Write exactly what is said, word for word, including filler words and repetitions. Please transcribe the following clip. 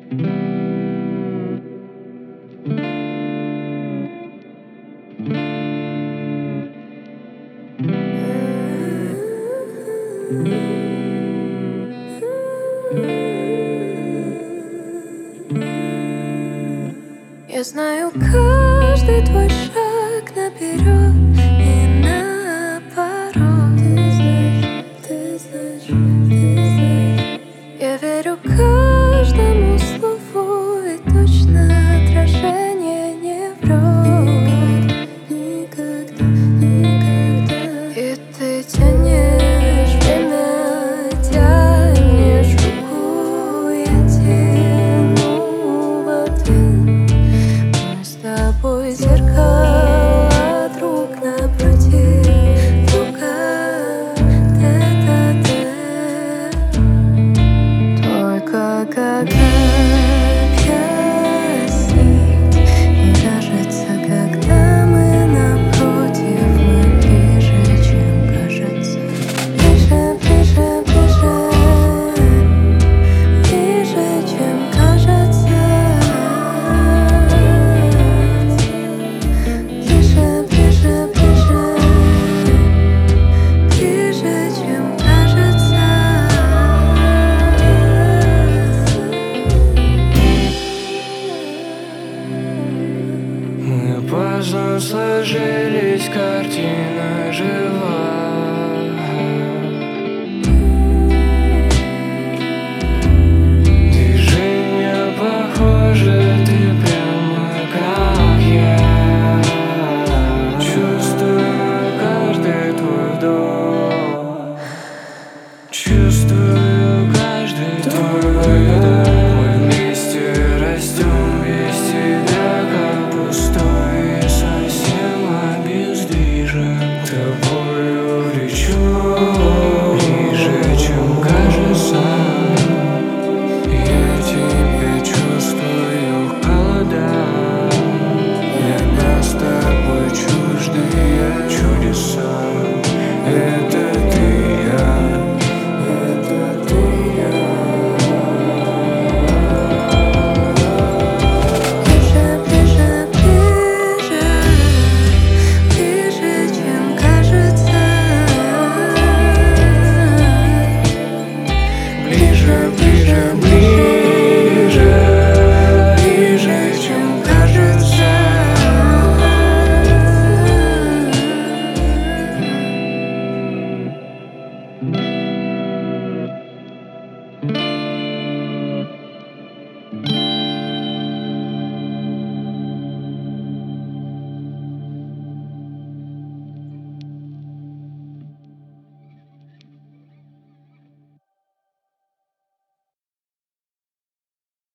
Я знаю каждый твой шаг наперед и наоборот. Ты знаешь, ты знаешь, ты знаешь. Я верю каждому слову, и точно отражение не врет. Никогда, никогда. И ты тянешь время, тянешь руку, я тяну в ответ. Мы с тобой зеркала друг напротив друга, тет-а-тет. Только как объяснить? Мне кажется, когда мы напротив, мы ближе, чем кажется. Ближе, ближе, ближе, ближе, чем кажется. Ближе, ближе, ближе, ближе, чем кажется. Мы поздно сложились, картина жива. Движения похожи, ты прямо как я. Чувствую каждый твой вдох, чувствую каждый твой выдох. Мы вместе растем без тебя, как пустой и совсем обездвижен. Тобою влечу ближе, чем кажется. Я тебя чувствую в холодах. Для нас с тобой чуждые чудеса. Это ты и я, это ты и я. Ближе, ближе, ближе, ближе, чем кажется. Ближе, ближе, ближе.